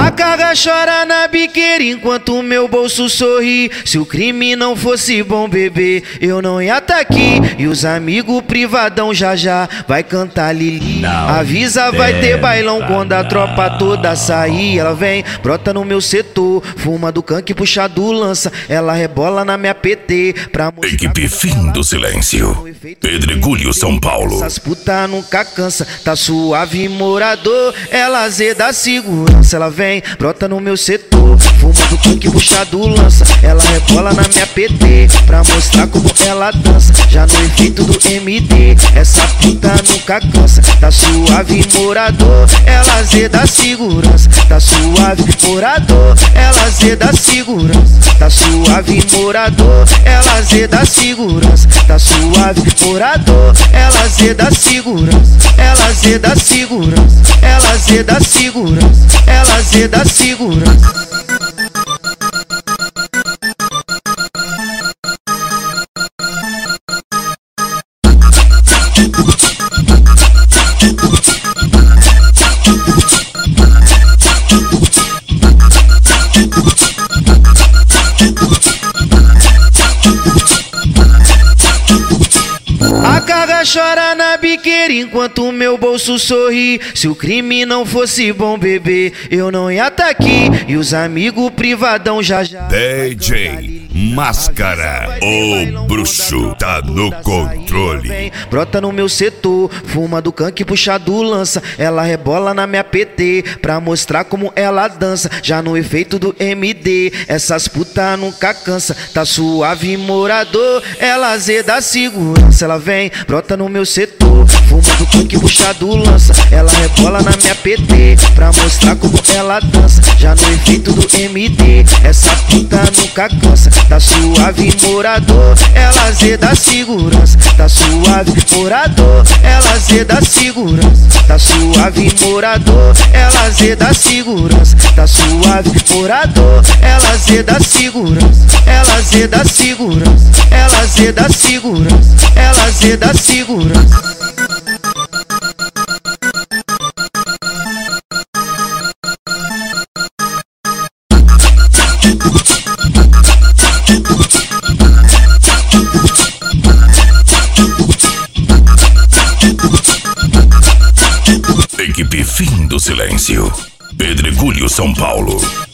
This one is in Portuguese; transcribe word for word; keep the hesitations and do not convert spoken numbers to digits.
A carga chora na biqueira enquanto o meu bolso sorri. Se o crime não fosse bom, bebê, eu não ia tá aqui. E os amigos privadão já já vai cantar Lili. Avisa, vai ter bailão quando a tropa toda sair. Ela vem, brota no meu setor, fuma do canque, puxa do lança. Ela rebola na minha P T pra mostrar. Equipe Fim do Silêncio, Pedregulho, São Paulo. Essas puta nunca cansa, tá suave morador. Ela azeda segurança, ela vem, brota no meu setor, fuma do canque, puxa do lança. Ela rebola na minha P T pra mostrar como ela dança. Já no efeito do M D, essa puta nunca cansa, tá suave morador. Ela azeda segurança, tá suave morador. Ela azeda segurança, tá suave morador. Ela azeda segurança, tá suave morador. Ela azeda segurança, ela azeda segurança, ela azeda segurança, ela azeda segurança. A carga chora na biqueira enquanto o meu bolso sorri. Se o crime não fosse bom, bebê, eu não ia tá aqui. E os amigos privadão já já D J Máscara, o bruxo tá no controle. Brota no meu setor, fuma do canque, puxa do lança. Ela rebola na minha P T pra mostrar como ela dança. Já no efeito do M D, essas puta nunca cansa, tá suave morador. Ela azeda segurança, ela vem, brota no meu setor, fuma do canque, puxa do lança. Ela rebola na minha P T pra mostrar como ela dança. Já no efeito do M D, essa puta nunca cansa, tá suave morador. Ela azeda segurança, tá suave morador. Ela azeda segurança, tá suave morador. Ela azeda segurança, tá suave morador. Ela azeda segurança, ela azeda segurança, ela azeda segurança, ela azeda segurança. Equipe Fim do Silêncio, Pedregulho, São Paulo.